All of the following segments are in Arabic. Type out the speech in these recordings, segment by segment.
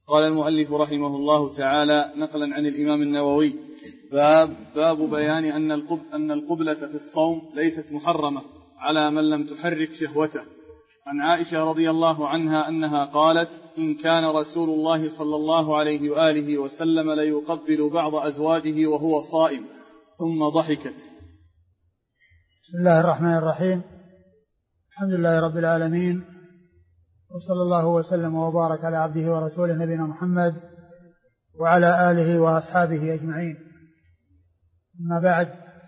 قال المؤلف رحمه الله تعالى نقلا عن الإمام النووي: باب بيان أن القبلة في الصوم ليست محرمة على من لم تحرك شهوته. عن عائشة رضي الله عنها أنها قالت: إن كان رسول الله صلى الله عليه وآله وسلم ليقبل بعض أزواجه وهو صائم، ثم ضحكت. بسم الله الرحمن الرحيم. الحمد لله رب العالمين، وصلى الله وسلم وبارك على عبده ورسوله نبينا محمد وعلى آله وأصحابه أجمعين. أما بعد،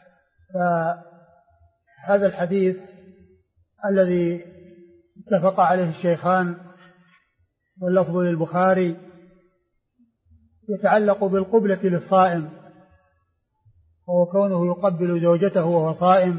فهذا الحديث الذي اتفق عليه الشيخان واللفظ للبخاري يتعلق بالقبلة للصائم، وهو كونه يقبل زوجته وهو صائم،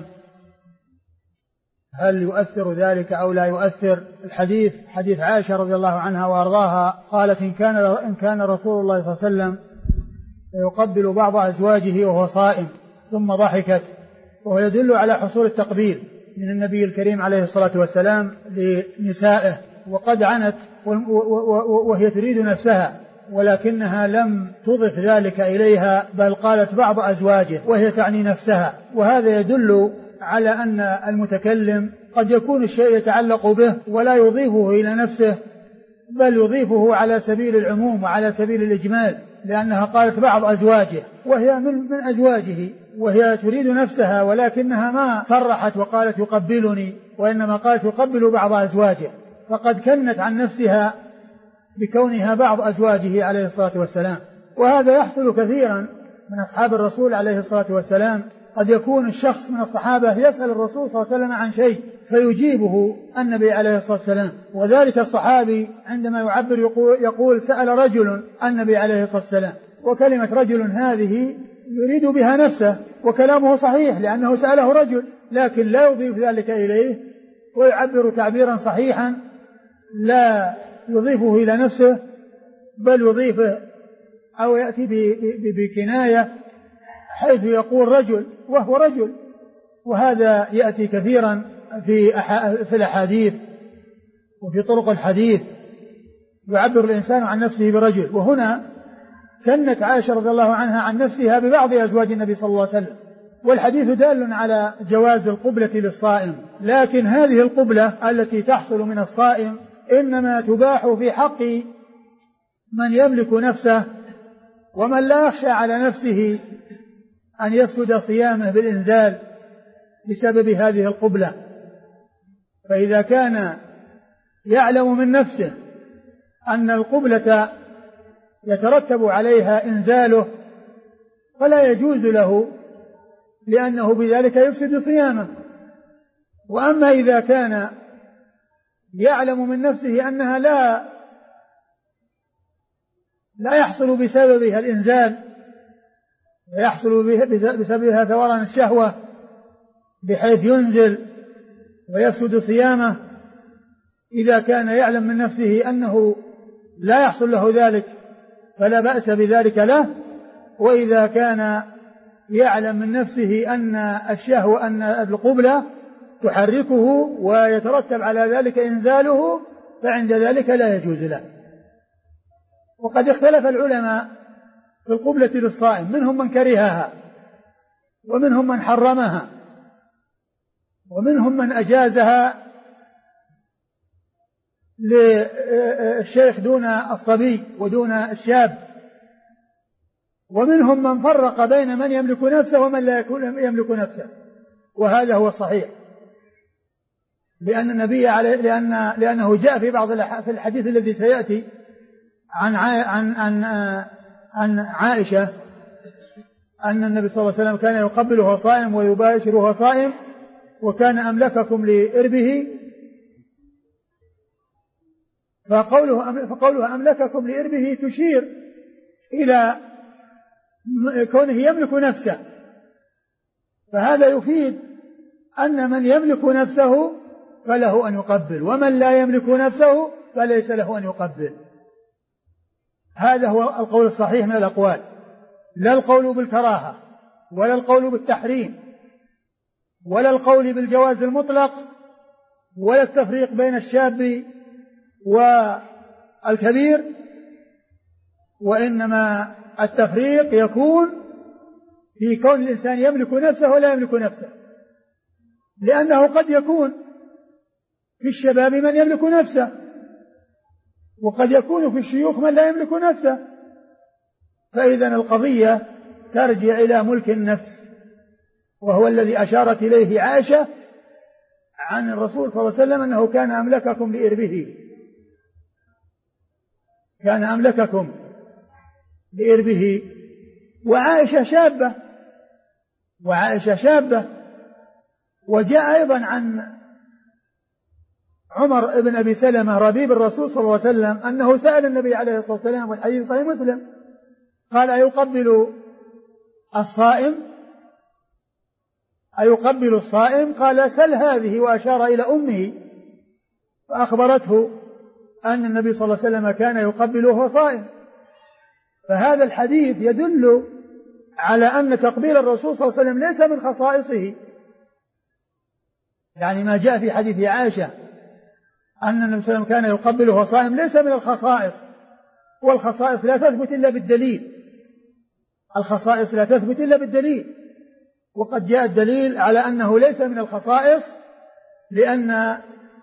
هل يؤثر ذلك أو لا يؤثر؟ الحديث حديث عائشة رضي الله عنها وأرضاها قالت: إن كان رسول الله صلى الله عليه وسلم يقبل بعض أزواجه وهو صائم، ثم ضحكت، وهو يدل على حصول التقبيل من النبي الكريم عليه الصلاة والسلام لنسائه، وقد عنت وهي تريد نفسها، ولكنها لم تضف ذلك إليها، بل قالت بعض أزواجه وهي تعني نفسها. وهذا يدل على أن المتكلم قد يكون الشيء يتعلق به ولا يضيفه إلى نفسه، بل يضيفه على سبيل العموم وعلى سبيل الإجمال، لأنها قالت بعض أزواجه وهي من أزواجه، وهي تريد نفسها، ولكنها ما صرحت وقالت يقبلني، وإنما قالت يقبل بعض أزواجه، فقد كنت عن نفسها بكونها بعض أزواجه عليه الصلاة والسلام. وهذا يحصل كثيرا من أصحاب الرسول عليه الصلاة والسلام. قد يكون الشخص من الصحابة يسأل الرسول صلى الله عليه وسلم عن شيء فيجيبه النبي عليه الصلاة والسلام، وذلك الصحابي عندما يعبر يقول سأل رجل النبي عليه الصلاة والسلام، وكلمة رجل هذه يريد بها نفسه، وكلامه صحيح لأنه سأله رجل، لكن لا يضيف ذلك إليه ويعبر تعبيرا صحيحا لا يضيفه إلى نفسه، بل يضيفه أو يأتي بكناية حيث يقول رجل وهو رجل. وهذا يأتي كثيرا في الأحاديث وفي طرق الحديث، يعبر الإنسان عن نفسه برجل. وهنا كانت عائشة رضي الله عنها عن نفسها ببعض أزواج النبي صلى الله عليه وسلم، والحديث دال على جواز القبلة للصائم، لكن هذه القبلة التي تحصل من الصائم إنما تباح في حق من يملك نفسه، ومن لا يخشى على نفسه أن يفسد صيامه بالإنزال بسبب هذه القبلة. فإذا كان يعلم من نفسه أن القبلة يترتب عليها إنزاله فلا يجوز له، لأنه بذلك يفسد صيامه. وأما إذا كان يعلم من نفسه أنها لا يحصل بسببها الإنزال، ويحصل بسببها ثوران الشهوة بحيث ينزل ويفسد صيامه، إذا كان يعلم من نفسه أنه لا يحصل له ذلك فلا بأس بذلك له. وإذا كان يعلم من نفسه أن الشهوة أن القبلة تحركه ويترتب على ذلك إنزاله، فعند ذلك لا يجوز له. وقد اختلف العلماء في القبلة للصائم، منهم من كرهها، ومنهم من حرمها، ومنهم من أجازها للشيخ دون الصبي ودون الشاب، ومنهم من فرق بين من يملك نفسه ومن لا يملك نفسه. وهذا هو الصحيح، لأن النبي لأنه جاء في الحديث الذي سيأتي عن عائشة أن النبي صلى الله عليه وسلم كان يقبله صائم ويباشره صائم، وكان أملككم لإربه، فقوله أملككم لإربه تشير إلى كونه يملك نفسه، فهذا يفيد أن من يملك نفسه فله أن يقبل، ومن لا يملك نفسه فليس له أن يقبل. هذا هو القول الصحيح من الأقوال، لا القول بالكراهة ولا القول بالتحريم ولا القول بالجواز المطلق ولا التفريق بين الشاب والكبير، وإنما التفريق يكون في كون الإنسان يملك نفسه ولا يملك نفسه، لأنه قد يكون في الشباب من يملك نفسه، وقد يكون في الشيوخ من لا يملك نفسه، فإذا القضية ترجع إلى ملك النفس، وهو الذي أشارت إليه عائشة عن الرسول صلى الله عليه وسلم أنه كان أملككم لإربه، كان أملككم لإربه. وعائشة شابة. وجاء أيضا عن عمر بن أبي سلمة ربيب الرسول صلى الله عليه وسلم أنه سأل النبي عليه الصلاة والسلام، والحديث صحيح مسلم، قال: أيقبل الصائم؟ قال: سل هذه، وأشار إلى أمه فأخبرته أن النبي صلى الله عليه وسلم كان يقبل وهو صائم. فهذا الحديث يدل على أن تقبيل الرسول صلى الله عليه وسلم ليس من خصائصه، يعني ما جاء في حديث عائشة أن النبي صلى الله عليه وسلم كان يقبل وهو صائم ليس من الخصائص، والخصائص لا تثبت إلا بالدليل، الخصائص لا تثبت إلا بالدليل. وقد جاء الدليل على أنه ليس من الخصائص، لأن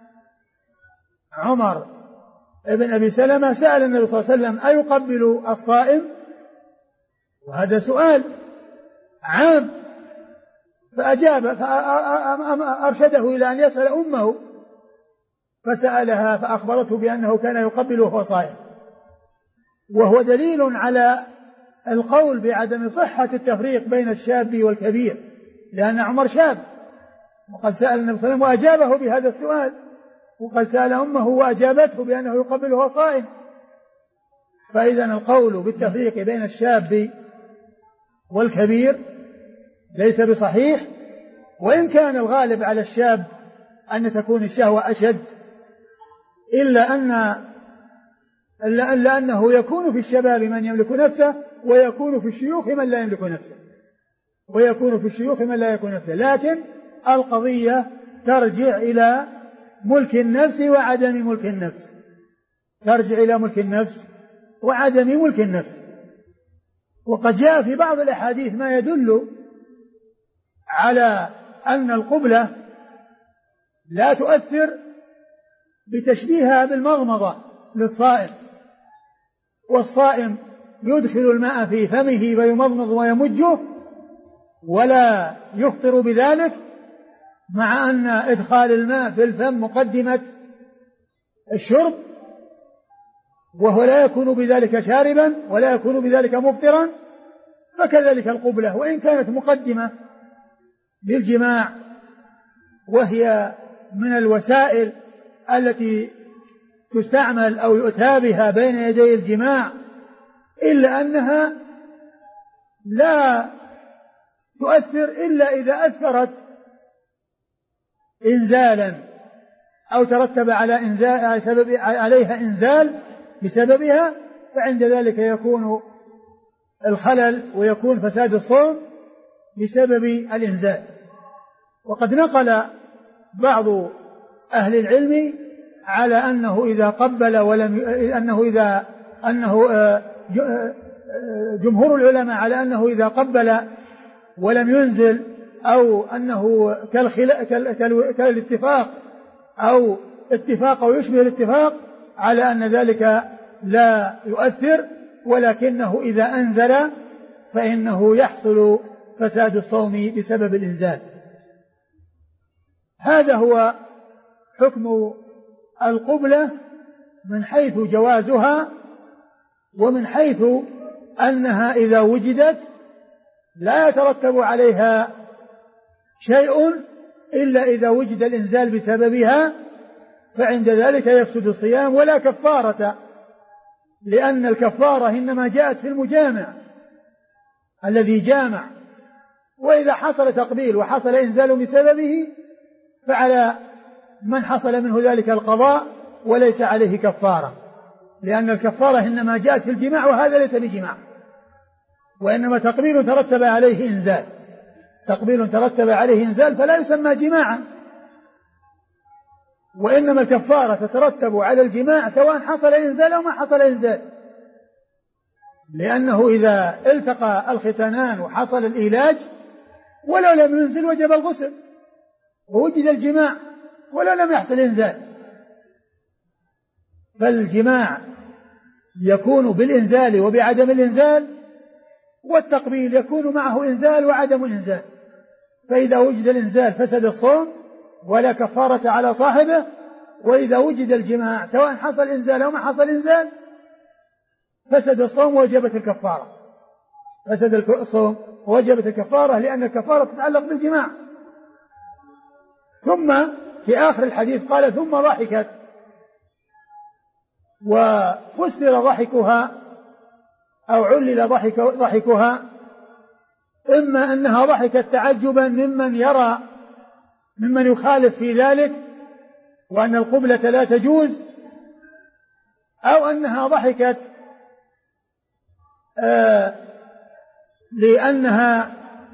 عمر ابن أبي سلمة سأل النبي صلى الله عليه وسلم: أيقبل الصائم؟ وهذا سؤال عام، فأجاب، فأرشده إلى أن يسأل أمه، فسألها فأخبرته بأنه كان يقبل وهو صائم، وهو دليل على القول بعدم صحة التفريق بين الشاب والكبير، لأن عمر شاب، وقد سأل النبي صلى الله عليه وسلم وأجابه بهذا السؤال، وقد سأل أمه وأجابته بأنه يقبل وهو صائم. فإذا القول بالتفريق بين الشاب والكبير ليس بصحيح، وإن كان الغالب على الشاب أن تكون الشهوة أشد، إلا أنه يكون في الشباب من يملك نفسه، ويكون في الشيوخ من لا يملك نفسه، لكن القضية ترجع إلى ملك النفس وعدم ملك النفس، وقد جاء في بعض الأحاديث ما يدل على أن القبلة لا تؤثر بتشبيهها بالمضمضة للصائم، والصائم يدخل الماء في فمه ويمضمض ويمجه ولا يفطر بذلك، مع أن إدخال الماء في الفم مقدمة الشرب، وهو لا يكون بذلك شاربا ولا يكون بذلك مفطرا. فكذلك القبلة وإن كانت مقدمة للجماع، وهي من الوسائل التي تستعمل أو يؤتى بها بين يدي الجماع، إلا أنها لا تؤثر إلا إذا أثرت إنزالا أو ترتب عليها إنزال بسببها، فعند ذلك يكون الخلل ويكون فساد الصوم بسبب الإنزال. وقد نقل بعض أهل العلم على أنه إذا قبل جمهور العلماء على أنه إذا قبل ولم ينزل، أو أنه كالاتفاق أو اتفاق أو يشبه الاتفاق، على أن ذلك لا يؤثر، ولكنه إذا أنزل فإنه يحصل فساد الصوم بسبب الإنزال. هذا هو حكم القبلة من حيث جوازها، ومن حيث أنها إذا وجدت لا يترتب عليها شيء إلا إذا وجد الإنزال بسببها، فعند ذلك يفسد الصيام ولا كفارة، لأن الكفارة إنما جاءت في المجامع الذي جامع، وإذا حصل تقبيل وحصل إنزال بسببه فعلى من حصل منه ذلك القضاء وليس عليه كفارة، لأن الكفارة إنما جاءت في الجماع، وهذا ليس بجماع، وإنما تقبيل ترتب عليه إنزال فلا يسمى جماعا، وإنما الكفارة تترتب على الجماع سواء حصل إنزال أو ما حصل إنزال. لأنه إذا التقى الختانان وحصل الإيلاج ولو لم ينزل وجب الغسل، ووجد الجماع ولو لم يحصل إنزال، فالجماع يكون بالإنزال وبعدم الإنزال، والتقبيل يكون معه إنزال وعدم إنزال. فإذا وجد الإنزال فسد الصوم ولا كفارة على صاحبه، وإذا وجد الجماع سواء حصل إنزال أو ما حصل إنزال فسد الصوم ووجبت الكفارة، فسد الصوم ووجبت الكفارة، لأن الكفارة تتعلق بالجماع. ثم في آخر الحديث قال ثم ضحكت، وفسر ضحكها أو علل ضحكها إما أنها ضحكت تعجبا ممن يخالف في ذلك وأن القبلة لا تجوز، أو أنها ضحكت لأنها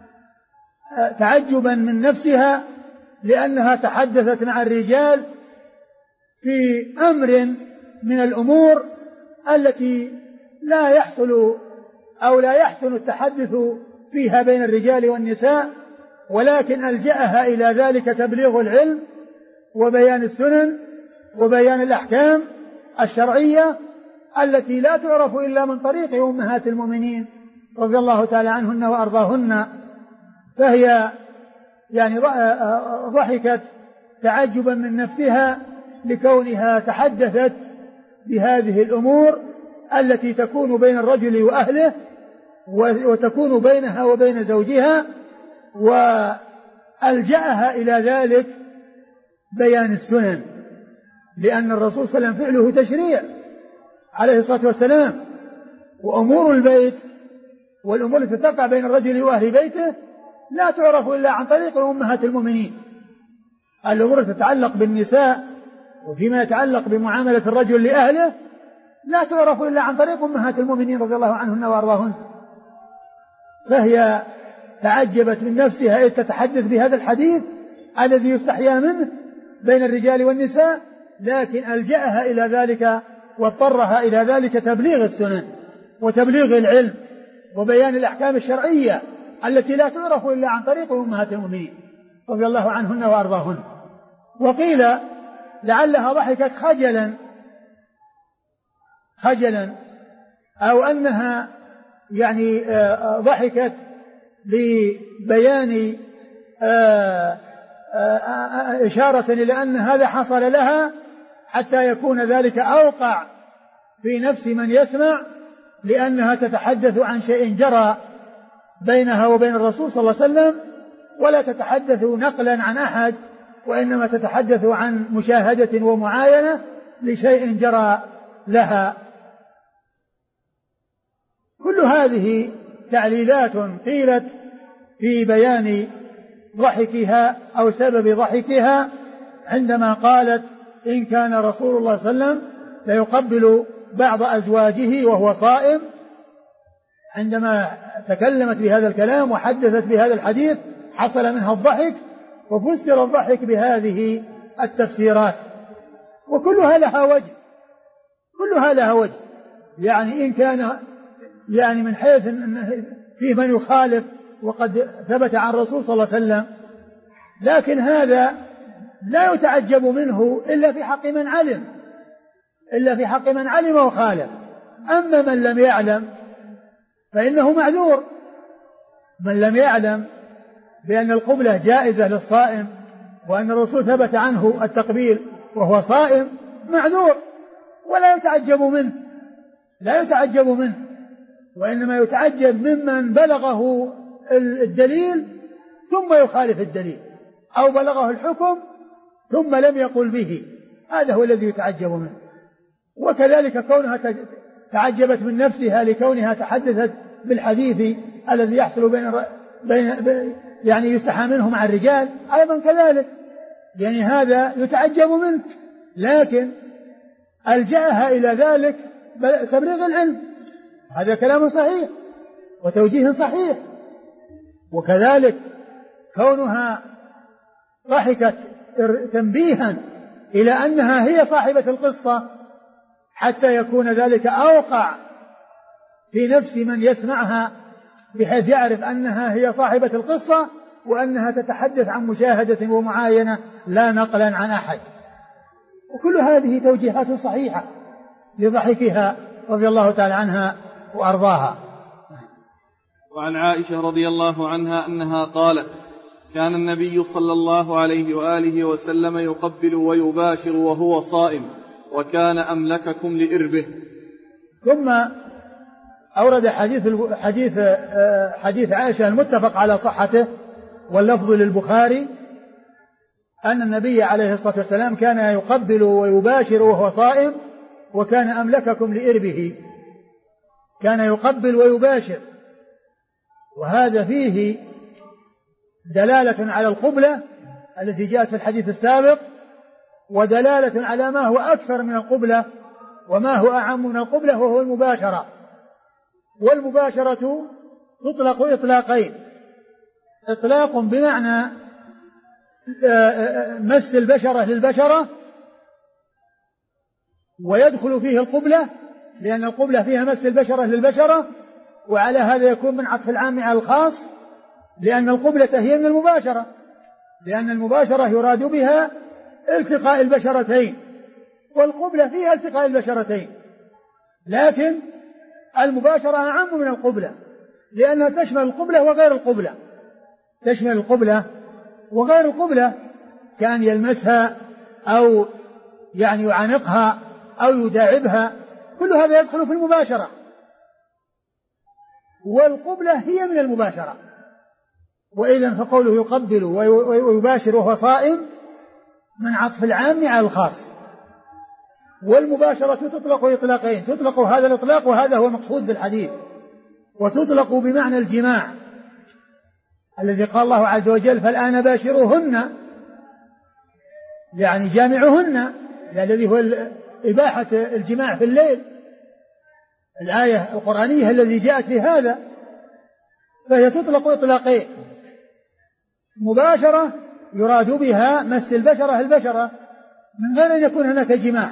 تعجبا من نفسها، لأنها تحدثت مع الرجال في أمر من الأمور التي لا يحسن التحدث فيها بين الرجال والنساء، ولكن ألجأها إلى ذلك تبليغ العلم وبيان السنن وبيان الأحكام الشرعية التي لا تعرف إلا من طريق أمهات المؤمنين رضي الله تعالى عنهن وأرضاهن. فهي يعني ضحكت تعجبا من نفسها لكونها تحدثت بهذه الأمور التي تكون بين الرجل وأهله وتكون بينها وبين زوجها، وألجأها إلى ذلك بيان السنن، لأن الرسول صلى الله عليه وسلم فعله تشريع عليه الصلاة والسلام، وأمور البيت والأمور التي تقع بين الرجل وأهل بيته لا تعرف إلا عن طريق أمهات المؤمنين. الأمور تتعلق بالنساء وفيما يتعلق بمعاملة الرجل لأهله لا تعرف إلا عن طريق أمهات المؤمنين رضي الله عنهن وأرضاهن. فهي تعجبت من نفسها إذ تتحدث بهذا الحديث الذي يستحيا منه بين الرجال والنساء، لكن ألجأها إلى ذلك واضطرها إلى ذلك تبليغ السنن وتبليغ العلم وبيان الأحكام الشرعية التي لا تعرف إلا عن طريق أمهات المؤمنين رضي الله عنهن وأرضاهن. وقيل لعلها ضحكت خجلا أو أنها يعني ضحكت لبيان إشارة إلى أن هذا حصل لها حتى يكون ذلك أوقع في نفس من يسمع، لأنها تتحدث عن شيء جرى بينها وبين الرسول صلى الله عليه وسلم، ولا تتحدث نقلا عن أحد، وإنما تتحدث عن مشاهدة ومعاينة لشيء جرى لها. كل هذه تعليلات قيلت في بيان ضحكها أو سبب ضحكها عندما قالت إن كان رسول الله صلى الله عليه وسلم ليقبل بعض أزواجه وهو صائم. عندما تكلمت بهذا الكلام وحدثت بهذا الحديث حصل منها الضحك، وفسر الضحك بهذه التفسيرات، وكلها لها وجه، يعني إن كان يعني من حيث إن فيه من يخالف وقد ثبت عن الرسول صلى الله عليه وسلم، لكن هذا لا يتعجب منه إلا في حق من علم وخالف. أما من لم يعلم فإنه معذور. من لم يعلم بأن القبلة جائزة للصائم وأن الرسول ثبت عنه التقبيل وهو صائم معذور، ولا يتعجب منه، وإنما يتعجب ممن بلغه الدليل ثم يخالف الدليل، أو بلغه الحكم ثم لم يقل به، هذا هو الذي يتعجب منه. وكذلك كونها تعجبت من نفسها لكونها تحدثت بالحديث الذي يحصل يعني يستحى منه مع الرجال أيضا كذلك، يعني هذا يتعجب منه، لكن ألجأها إلى ذلك تبليغ العلم، هذا كلام صحيح وتوجيه صحيح. وكذلك كونها ضحكت تنبيها إلى أنها هي صاحبة القصة حتى يكون ذلك أوقع في نفس من يسمعها، بحيث يعرف أنها هي صاحبة القصة وأنها تتحدث عن مشاهدة ومعاينة لا نقلا عن أحد. وكل هذه توجيهات صحيحة لضحكها رضي الله تعالى عنها وأرضاها. وعن عائشة رضي الله عنها أنها قالت: كان النبي صلى الله عليه وآله وسلم يقبل ويباشر وهو صائم، وكان أملككم لإربه. ثم أورد حديث عائشة المتفق على صحته واللفظ للبخاري، أن النبي عليه الصلاة والسلام كان يقبل ويباشر وهو صائم، وكان أملككم لإربه. كان يقبل ويباشر، وهذا فيه دلالة على القبلة التي جاءت في الحديث السابق، ودلالة على ما هو أكثر من القبلة وما هو أعم من القبلة، وهو المباشرة. والمباشرة تطلق إطلاقين: إطلاق بمعنى مس البشرة للبشرة، ويدخل فيه القبلة، لأن القبلة فيها مس البشرة للبشرة، وعلى هذا يكون من عطف العام على الخاص، لأن القبلة هي من المباشرة، لأن المباشرة يراد بها التقاء البشرتين، والقبلة فيها التقاء البشرتين، لكن المباشرة أعم من القبلة، لأنها تشمل القبلة وغير القبلة، تشمل القبلة وغير القبلة، كان يلمسها أو يعني يعانقها أو يداعبها، كل هذا يدخل في المباشرة، والقبلة هي من المباشرة. وإذن فقوله يقبل ويباشر وهو صائم من عطف العام على الخاص. والمباشرة تطلق إطلاقين: تطلق هذا الإطلاق وهذا هو مقصود بالحديث، وتطلق بمعنى الجماع الذي قال الله عز وجل: فالآن باشروهن، يعني جامعهن، الذي هو إباحة الجماع في الليل، الآية القرآنية التي جاءت في هذا. فهي تطلق إطلاقين: مباشرة يراد بها مس البشرة البشرة من غير أن يكون هناك جماع،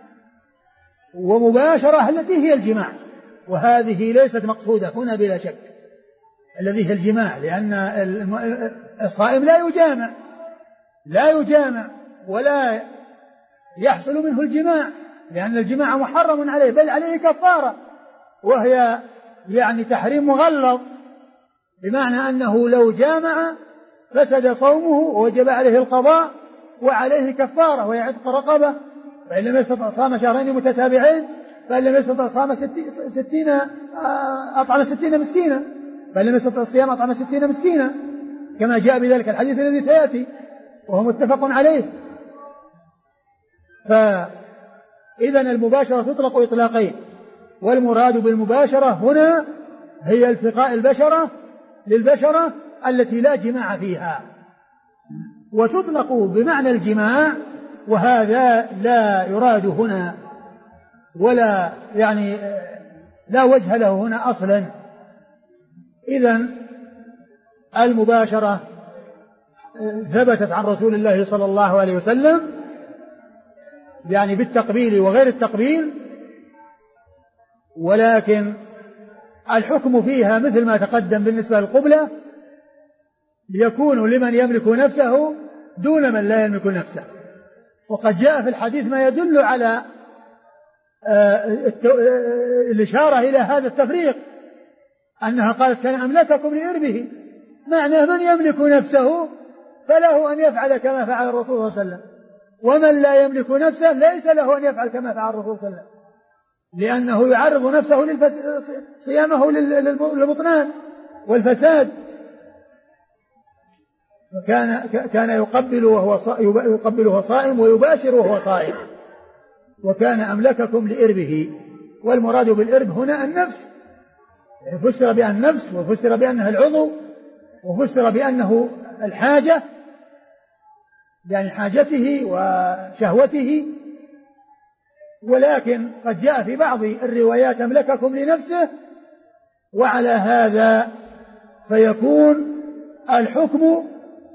ومباشرة التي هي الجماع، وهذه ليست مقصودة هنا بلا شك، الذي هي الجماع، لأن الصائم لا يجامع ولا يحصل منه الجماع، لأن الجماع محرم عليه، بل عليه كفارة، وهي يعني تحريم مغلظ، بمعنى أنه لو جامع فسد صومه ووجب عليه القضاء وعليه كفارة وهي عتق رقبة، فإن لم يستطع صام شهرين متتابعين، فإن لم يستطع صام أطعم 60 مسكينا، فإن لم يستطع الصيام أطعم 60 مسكينا، كما جاء بذلك الحديث الذي سيأتي وهو متفق عليه. فإذا المباشرة تطلق إطلاقين، والمراد بالمباشرة هنا هي التقاء البشرة للبشرة التي لا جماع فيها، وتطلق بمعنى الجماع، وهذا لا يراد هنا ولا يعني لا وجه له هنا أصلا. إذن المباشرة ثبتت عن رسول الله صلى الله عليه وسلم، يعني بالتقبيل وغير التقبيل، ولكن الحكم فيها مثل ما تقدم بالنسبة للقبلة، يكون لمن يملك نفسه دون من لا يملك نفسه. وقد جاء في الحديث ما يدل على الإشارة إلى هذا التفريق، أنها قالت: كان أملككم لإربه، معنى من يملك نفسه فله أن يفعل كما فعل الرسول صلى الله عليه وسلم، ومن لا يملك نفسه ليس له أن يفعل كما فعل الرسول صلى الله عليه وسلم، لأنه يعرض نفسه صيامه للبطلان والفساد. كان يقبل وهو صائم ويباشر وهو صائم، وكان أملككم لإربه. والمراد بالإرب هنا النفس، فسر بأن النفس، وفسر بأنها العضو، وفسر بأنه الحاجة، يعني حاجته وشهوته. ولكن قد جاء في بعض الروايات أملككم لنفسه، وعلى هذا فيكون الحكم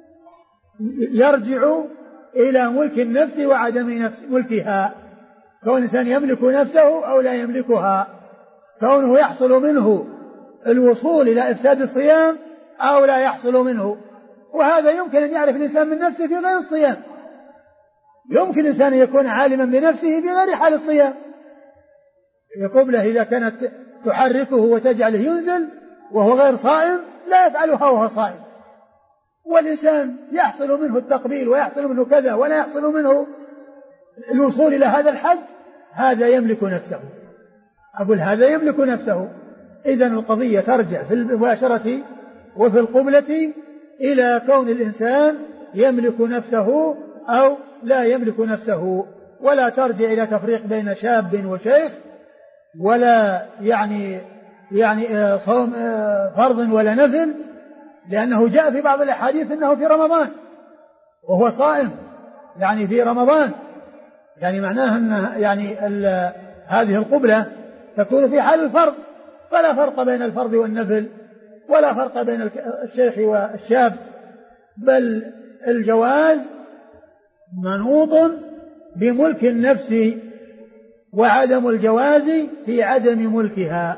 يرجع إلى ملك النفس وعدم ملكها، كون الإنسان يملك نفسه أو لا يملكها، كونه يحصل منه الوصول إلى إفساد الصيام أو لا يحصل منه. وهذا يمكن أن يعرف الإنسان من نفسه في غير الصيام. يمكن الإنسان أن يكون عالما بنفسه في غير حال الصيام. القبلة إذا كانت تحركه وتجعله ينزل وهو غير صائم لا يفعلها وهو صائم. والإنسان يحصل منه التقبيل ويحصل منه كذا ولا يحصل منه الوصول إلى هذا الحد، هذا يملك نفسه. أقول هذا يملك نفسه. إذن القضية ترجع في المباشرة وفي القبلة إلى كون الإنسان يملك نفسه أو لا يملك نفسه، ولا ترجع إلى تفريق بين شاب وشيخ، ولا يعني صوم فرض ولا نفل، لأنه جاء في بعض الأحاديث أنه في رمضان وهو صائم، يعني في رمضان، يعني معناه أن يعني هذه القبلة تكون في حال الفرض، فلا فرق بين الفرض والنفل، ولا فرق بين الشيخ والشاب، بل الجواز منوط بملك النفس، وعدم الجواز في عدم ملكها.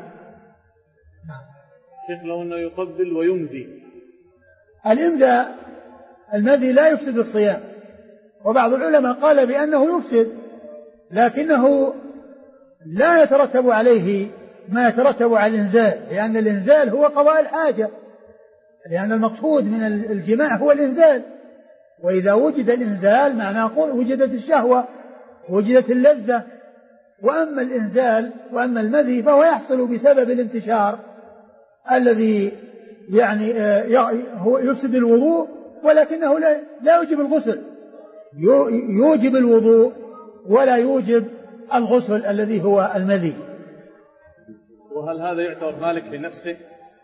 شيخ لو أنه يقبل ويمضي، الإمداء المذي لا يفسد الصيام، وبعض العلماء قال بأنه يفسد، لكنه لا يترتب عليه ما يترتب على الإنزال، لأن الإنزال هو قضاء الحاجة، لأن المقصود من الجماع هو الإنزال، وإذا وجد الإنزال معناه وجدت الشهوة وجدت اللذة. وأما الإنزال وأما المذي فهو يحصل بسبب الانتشار الذي يعني هو يفسد الوضوء، ولكنه لا يوجب الغسل، يوجب الوضوء ولا يوجب الغسل الذي هو المذي. وهل هذا يعتبر مالك لنفسه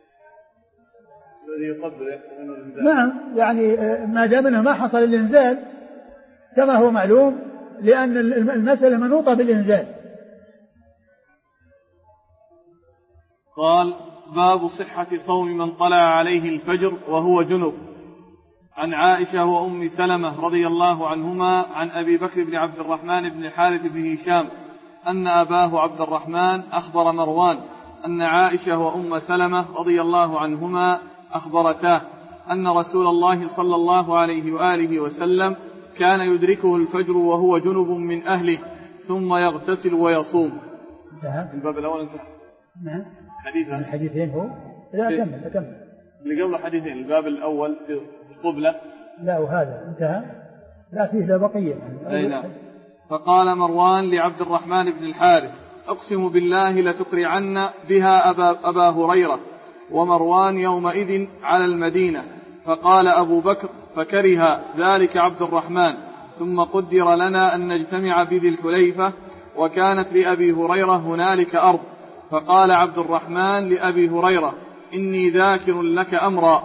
الذي يقبل؟ نعم، يعني ما دام انه ما حصل الانزال كما هو معلوم، لأن المسألة منوطة بالإنزال. قال: باب صحة صوم من طلع عليه الفجر وهو جنب. عن عائشة وأم سلمة رضي الله عنهما عن أبي بكر بن عبد الرحمن بن الحارث بن هشام أن أباه عبد الرحمن أخبر مروان أن عائشة وأم سلمة رضي الله عنهما أخبرتاه أن رسول الله صلى الله عليه وآله وسلم كان يدركه الفجر وهو جنب من أهله ثم يغتسل ويصوم. الباب الأول انتهى. نعم. الحديثين هو؟ لا أكمل اللي قبل حديثين. الباب الأول في القبلة، لا وهذا انتهى، لا فيه لا بقية. أي نعم. فقال مروان لعبد الرحمن بن الحارث: أقسم بالله لتقرعن بها أبا هريرة. ومروان يومئذ على المدينة. فقال أبو بكر: فكره ذلك عبد الرحمن. ثم قدر لنا أن نجتمع بذي الحليفة، وكانت لأبي هريرة هنالك أرض. فقال عبد الرحمن لأبي هريرة: إني ذاكر لك أمرا،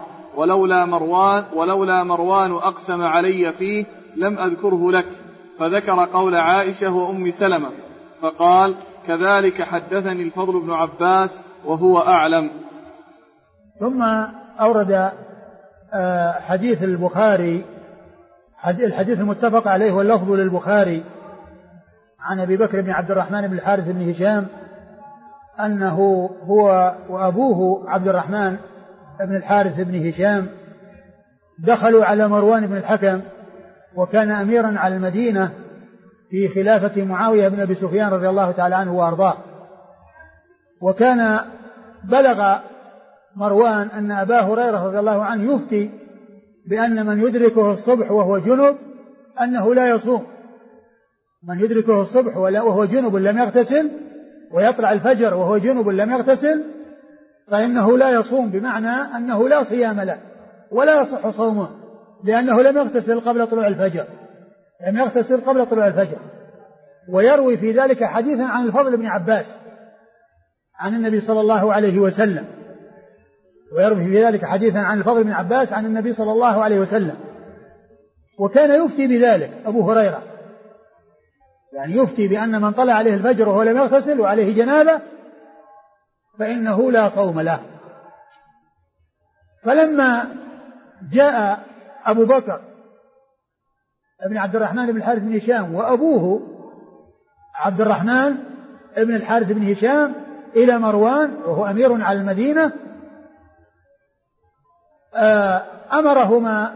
ولولا مروان أقسم علي فيه لم أذكره لك. فذكر قول عائشة وأم سلمة، فقال: كذلك حدثني الفضل بن عباس وهو أعلم. ثم أورد حديث البخاري، الحديث المتفق عليه واللفظ للبخاري، عن أبي بكر بن عبد الرحمن بن الحارث بن هشام أنه هو وأبوه عبد الرحمن بن الحارث بن هشام دخلوا على مروان بن الحكم، وكان أميرا على المدينة في خلافة معاوية بن أبي سفيان رضي الله تعالى عنه وأرضاه. وكان بلغ مروان أن أبا هريرة رضي الله عنه يفتي بأن من يدركه الصبح وهو جنب أنه لا يصوم. من يدركه الصبح وهو جنب لم يغتسل، ويطلع الفجر وهو جنب لم يغتسل، فإنه لا يصوم، بمعنى أنه لا صيام له ولا يصح صومه، لأنه لم يغتسل قبل طلوع الفجر. ويروي في ذلك حديثا عن الفضل بن عباس عن النبي صلى الله عليه وسلم، وكان يفتي بذلك أبو هريرة، يعني يفتي بأن من طلع عليه الفجر وهو لم يغتسل وعليه جنابة فإنه لا صوم له. فلما جاء أبو بكر ابن عبد الرحمن بن الحارث بن هشام وأبوه عبد الرحمن ابن الحارث بن هشام إلى مروان وهو أمير على المدينة أمرهما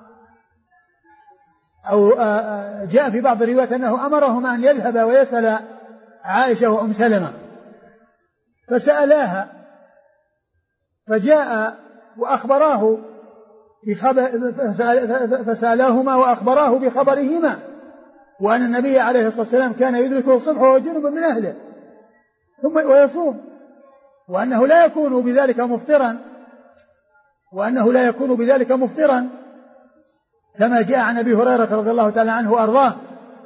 أو جاء في بعض الروايات أنه أمرهما أن يذهبا ويسأل عائشة وأم سلمة، فسألاها فجاء وأخبراه فسألاهما وأخبراه بخبرهما، وأن النبي عليه الصلاة والسلام كان يدركه الصبح وهو جنب من أهله ثم ويصوم، وأنه لا يكون بذلك مفطرا كما جاء عن أبي هريرة رضي الله تعالى عنه وأرضاه.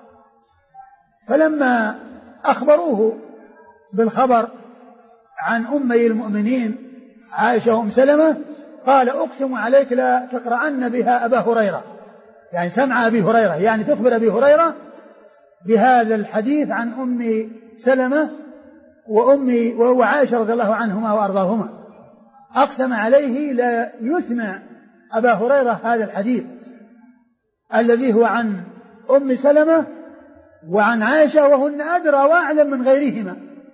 فلما أخبروه بالخبر عن أمي المؤمنين عائشة وأم سلمة قال أقسم عليك لا تقرأن بها أبا هريرة، يعني سمع أبي هريرة، يعني تخبر أبي هريرة بهذا الحديث عن أم سلمة وعائشة رضي الله عنهما وأرضاهما. أقسم عليه لا يسمع أبا هريرة هذا الحديث الذي هو عن أم سلمة وعن عائشة، وهن أدرى وأعلم من غيرهما،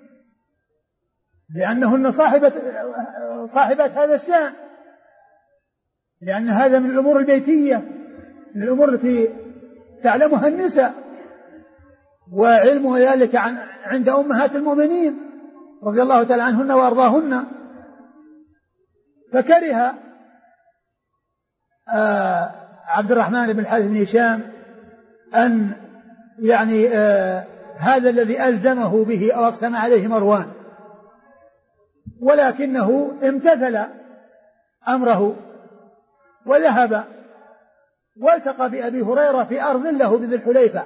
لأنهن صاحبة هذا الشأن، لأن هذا من الأمور البيتية، من الأمور التي تعلمها النساء، وعلم ذلك عند أمهات المؤمنين رضي الله تعالى عنهن وأرضاهن. فكره عبد الرحمن بن الحارث بن هشام أن يعني هذا الذي ألزمه به أو أقسم عليه مروان، ولكنه امتثل أمره وذهب والتقى بأبي هريرة في أرض له بذي الحليفة،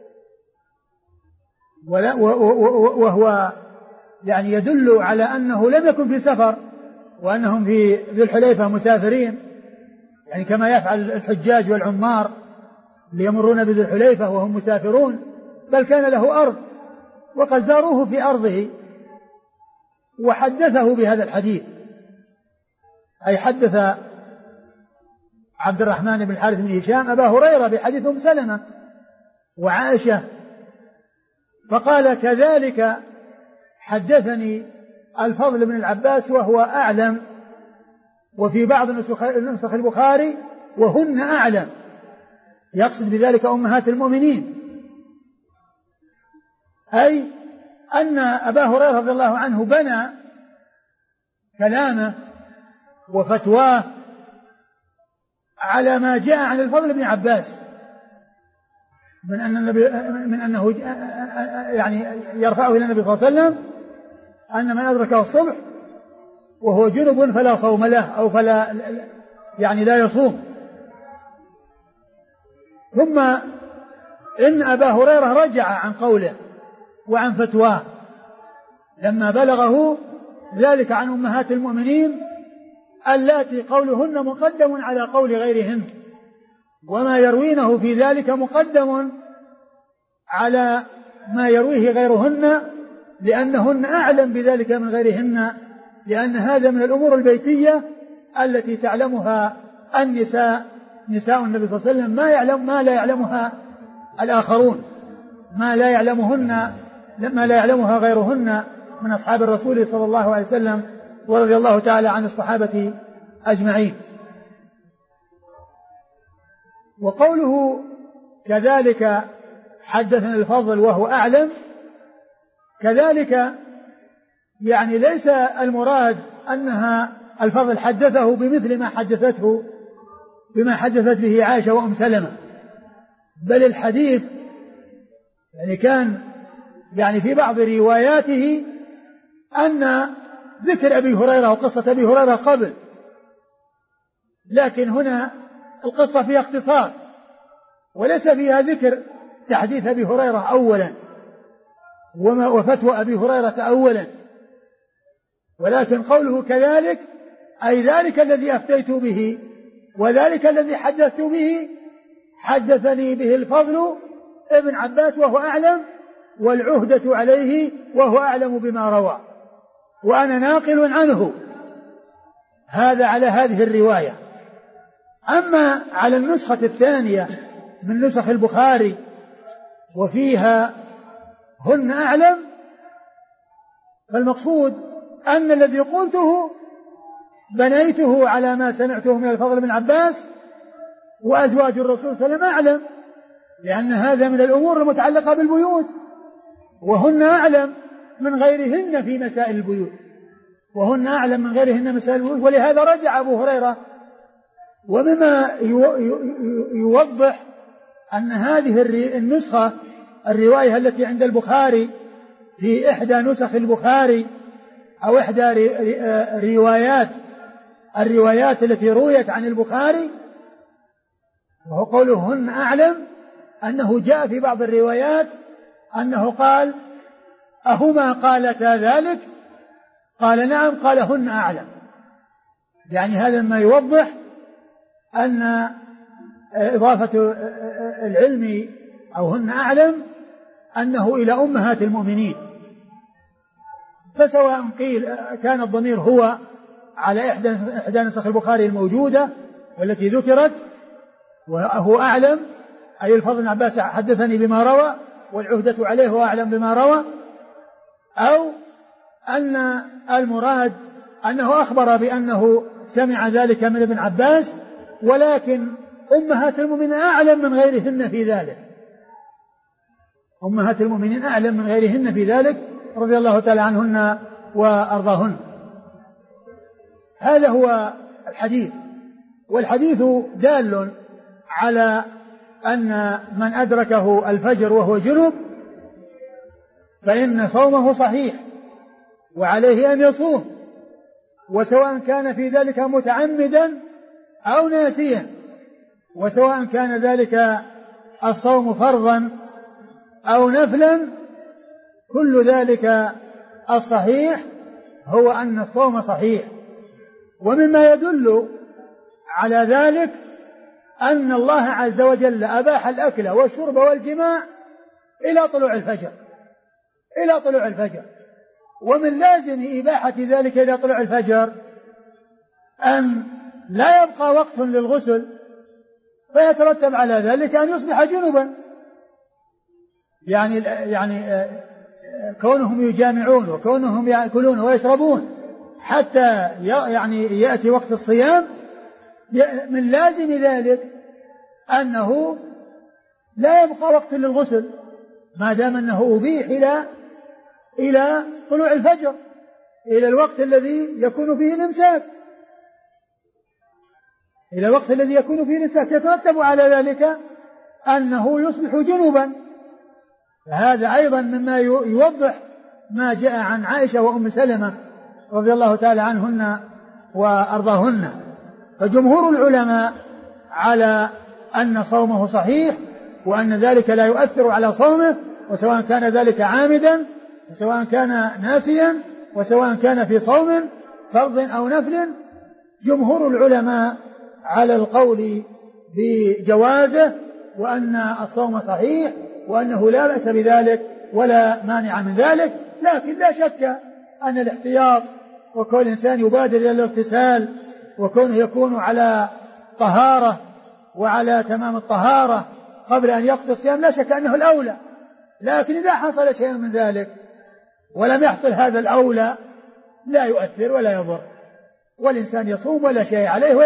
وهو يعني يدل على أنه لم يكن في سفر، وأنهم في ذي الحليفة مسافرين، يعني كما يفعل الحجاج والعمار ليمرون بذي الحليفة وهم مسافرون، بل كان له أرض وقد زاروه في أرضه وحدثه بهذا الحديث، أي حدث عبد الرحمن بن الحارث بن هشام أبا هريرة بحديث أم سلمة وعائشة، فقال كذلك حدثني الفضل بن العباس وهو أعلم، وفي بعض نسخ البخاري وهن أعلم، يقصد بذلك أمهات المؤمنين، أي أن أبا هريرة رضي الله عنه بنى كلامه وفتواه على ما جاء عن الفضل بن عباس من أنه يعني يرفعه إلى النبي صلى الله عليه وسلم أن من أدركه الصبح وهو جنب فلا صوم له أو فلا يعني لا يصوم. ثم إن أبا هريرة رجع عن قوله وعن فتواه لما بلغه ذلك عن أمهات المؤمنين اللاتي قولهن مقدم على قول غيرهن، وما يروينه في ذلك مقدم على ما يرويه غيرهن، لأنهن أعلم بذلك من غيرهن، لأن هذا من الأمور البيتية التي تعلمها النساء، نساء النبي صلى الله عليه وسلم ما لا يعلمها الآخرون، ما لا يعلمها غيرهن من أصحاب الرسول صلى الله عليه وسلم ورضي الله تعالى عن الصحابة أجمعين. وقوله كذلك حدثنا الفضل وهو أعلم، كذلك يعني ليس المراد أنها الفضل حدثه بمثل بما حدثت به عائشة وأم سلمة، بل الحديث يعني كان يعني في بعض رواياته أن ذكر أبي هريرة وقصة أبي هريرة قبل، لكن هنا القصة فيها اختصار وليس فيها ذكر تحديث أبي هريرة أولا وفتوى أبي هريرة أولا، ولكن قوله كذلك أي ذلك الذي أفتيت به وذلك الذي حدثت به حدثني به الفضل ابن عباس وهو أعلم، والعهدة عليه وهو أعلم بما روى، وأنا ناقل عنه. هذا على هذه الرواية. أما على النسخة الثانية من نسخ البخاري وفيها هن أعلم، فالمقصود أن الذي قلته بنيته على ما سمعته من الفضل بن عباس، وأزواج الرسول صلى الله عليه وسلم أعلم، لأن هذا من الأمور المتعلقة بالبيوت، وهن أعلم من غيرهن في مسائل البيوت، وهن أعلم من غيرهن مسائل البيوت. ولهذا رجع أبو هريرة. ومما يوضح أن هذه النسخة الرواية التي عند البخاري في إحدى نسخ البخاري أو إحدى الروايات التي رويت عن البخاري، وهو قولهن أعلم، أنه جاء في بعض الروايات أنه قال أهما قالتا ذلك؟ قال نعم. قال هن أعلم. يعني هذا ما يوضح أن إضافة العلم أو هن أعلم أنه إلى أمهات المؤمنين، فسواء قيل كان الضمير هو على إحدى نسخ البخاري الموجودة والتي ذكرت وهو أعلم، أي الفضل بن عباس حدثني بما روى والعهدة عليه وأعلم بما روى، أو أن المراد أنه أخبر بأنه سمع ذلك من ابن عباس، ولكن أمهات المؤمنين أعلم من غيرهن في ذلك، أمهات المؤمنين أعلم من غيرهن في ذلك رضي الله تعالى عنهن وأرضاهن. هذا هو الحديث. والحديث دال على أن من أدركه الفجر وهو جنب فإن صومه صحيح وعليه أن يصوم، وسواء كان في ذلك متعمدا أو ناسيا، وسواء كان ذلك الصوم فرضا أو نفلا، كل ذلك الصحيح هو أن الصوم صحيح. ومما يدل على ذلك أن الله عز وجل أباح الأكل والشرب والجماع إلى طلوع الفجر، إلى طلوع الفجر. ومن لازم إباحة ذلك إلى طلوع الفجر أن لا يبقى وقت للغسل، فيترتب على ذلك أن يصبح جنبا. يعني كونهم يجامعون وكونهم يأكلون ويشربون حتى يعني يأتي وقت الصيام، من لازم ذلك أنه لا يبقى وقت للغسل ما دام أنه أبيح إلى طلوع الفجر، إلى الوقت الذي يكون فيه الإمساك، إلى الوقت الذي يكون فيه الإمساك، يترتب على ذلك أنه يصبح جنوبا. فهذا أيضا مما يوضح ما جاء عن عائشة وأم سلمة رضي الله تعالى عنهن وأرضاهن. فجمهور العلماء على أن صومه صحيح، وأن ذلك لا يؤثر على صومه، وسواء كان ذلك عامدا وسواء كان ناسيا وسواء كان في صوم فرض أو نفل، جمهور العلماء على القول بجوازه وأن الصوم صحيح وأنه لا بأس بذلك ولا مانع من ذلك. لكن لا شك أن الاحتياط وكل إنسان يبادر إلى الاغتسال وكونه يكون على طهارة وعلى تمام الطهارة قبل أن يقضي الصيام لا شك أنه الأولى. لكن إذا حصل شيء من ذلك ولم يحصل هذا الأولى لا يؤثر ولا يضر، والإنسان يصوم ولا شيء عليه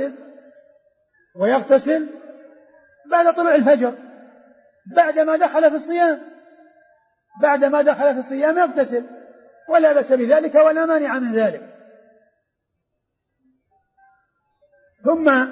ويغتسل بعد طلوع الفجر بعدما دخل في الصيام، بعدما دخل في الصيام يغتسل ولا بأس بذلك ولا مانع من ذلك. ثم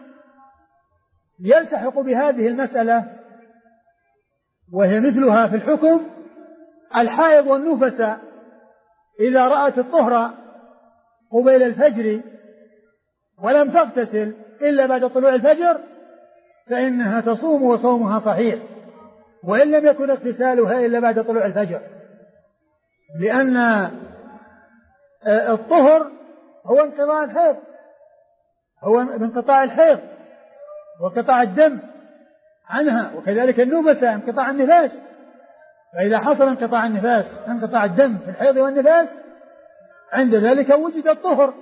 يلتحق بهذه المسألة وهي مثلها في الحكم الحائض والنفس إذا رأت الطهر قبيل الفجر ولم تغتسل إلا بعد طلوع الفجر فإنها تصوم وصومها صحيح، وإن لم يكن اغتسالها إلا بعد طلوع الفجر، لأن الطهر هو انقطاع الحيض، هو انقطاع الحيض وانقطاع الدم عنها، وكذلك النفس انقطاع النفاس. فإذا حصل انقطاع النفاس انقطاع الدم في الحيض والنفاس عند ذلك وجد الطهر.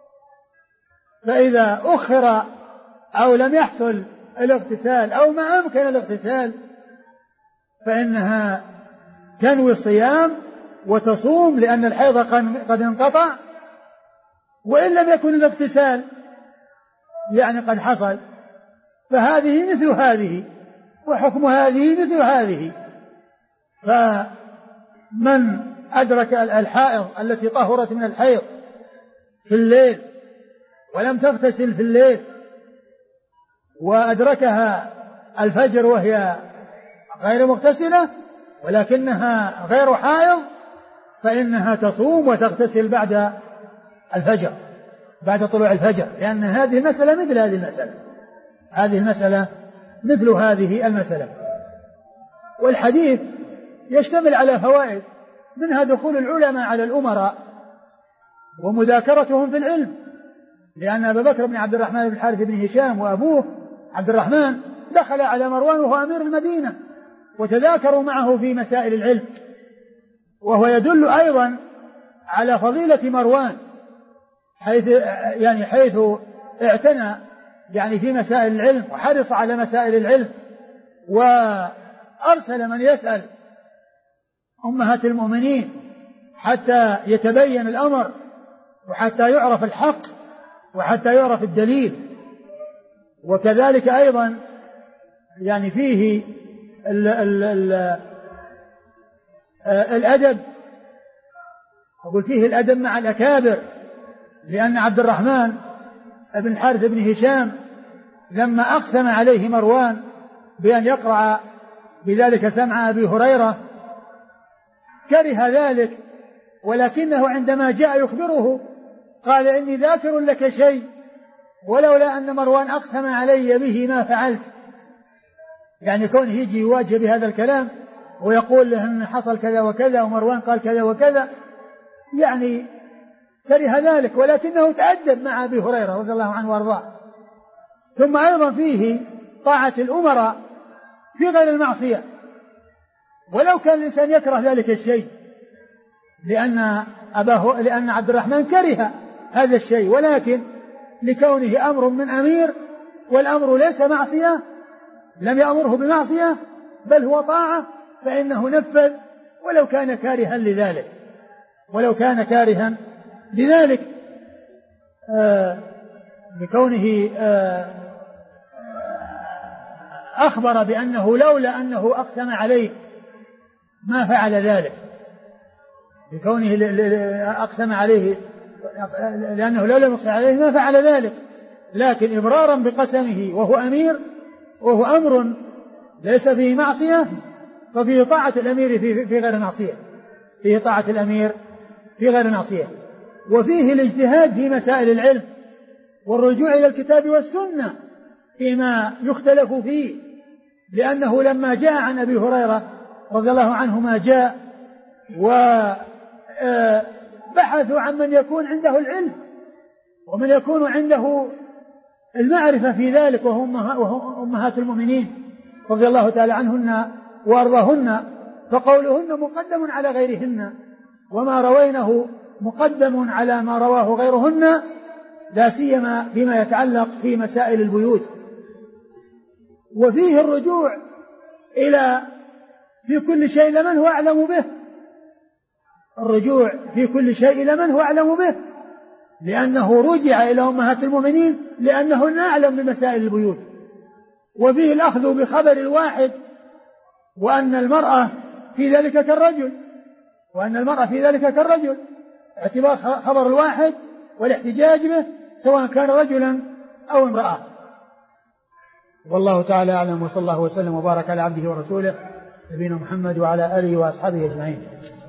فإذا أخر أو لم يحصل الاغتسال أو ما أمكن الاغتسال فإنها تنوي الصيام وتصوم لأن الحيض قد انقطع، وإن لم يكن الاغتسال يعني قد حصل، فهذه مثل هذه وحكم هذه مثل هذه. فمن أدرك الحائض التي طهرت من الحيض في الليل ولم تغتسل في الليل وأدركها الفجر وهي غير مغتسلة ولكنها غير حائض، فإنها تصوم وتغتسل بعد الفجر، بعد طلوع الفجر، لأن هذه المسألة مثل هذه المسألة، هذه المسألة مثل هذه المسألة. والحديث يشتمل على فوائد، منها دخول العلماء على الأمراء ومذاكرتهم في العلم، لأن أبا بكر بن عبد الرحمن بن الحارث بن هشام وأبوه عبد الرحمن دخل على مروان وهو أمير المدينة وتذاكروا معه في مسائل العلم، وهو يدل أيضا على فضيلة مروان حيث اعتنى يعني في مسائل العلم وحرص على مسائل العلم، وأرسل من يسأل أمهات المؤمنين حتى يتبين الأمر وحتى يعرف الحق وحتى يعرف الدليل. وكذلك أيضا يعني فيه الأدب، أقول فيه الأدب مع الأكابر، لأن عبد الرحمن بن الحارث بن هشام لما أقسم عليه مروان بأن يقرأ بذلك سمع أبي هريرة كره ذلك، ولكنه عندما جاء يخبره قال إني ذاكر لك شيء ولولا أن مروان أقسم علي به ما فعلت، يعني كونه يجي يواجه بهذا الكلام ويقول له أن حصل كذا وكذا ومروان قال كذا وكذا، يعني كره ذلك، ولكنه تأدب مع أبي هريرة رضي الله عنه وارضاه. ثم أيضا فيه طاعة الأمراء في غير المعصية، ولو كان الإنسان يكره ذلك الشيء، لأن عبد الرحمن كره هذا الشيء، ولكن لكونه أمر من أمير والأمر ليس معصية، لم يأمره بمعصية بل هو طاعة، فإنه نفذ ولو كان كارها لذلك، ولو كان كارها لذلك لكونه أخبر بأنه لولا أنه أقسم عليه ما فعل ذلك، لكونه أقسم عليه لأنه لولا أقسم عليه ما فعل ذلك، لكن إبرارا بقسمه وهو أمير وهو أمر ليس فيه معصية، ففيه طاعة الأمير في غير معصية، فيه طاعة الأمير في غير معصية. وفيه الاجتهاد في مسائل العلم والرجوع إلى الكتاب والسنة فيما يختلف فيه، لأنه لما جاء عن أبي هريرة رضي الله عنه ما جاء وبحثوا عن من يكون عنده العلم ومن يكون عنده المعرفة في ذلك، وهم أمهات المؤمنين رضي الله تعالى عنهن وأرضاهن، فقولهن مقدم على غيرهن، وما روينه مقدم على ما رواه غيرهن، لا سيما فيما يتعلق في مسائل البيوت. وفيه الرجوع إلى في كل شيء لمن هو أعلم به، الرجوع في كل شيء لمن هو أعلم به، لأنه رجع إلى أمهات المؤمنين لأنهن أعلم بمسائل البيوت. وفيه الأخذ بخبر الواحد، وأن المرأة في ذلك كالرجل، وأن المرأة في ذلك كالرجل، اعتبار خبر الواحد والاحتجاج به سواء كان رجلا أو امرأة. والله تعالى أعلم، وصلى الله وسلم وبارك على عبده ورسوله نبينا محمد وعلى آله وأصحابه أجمعين.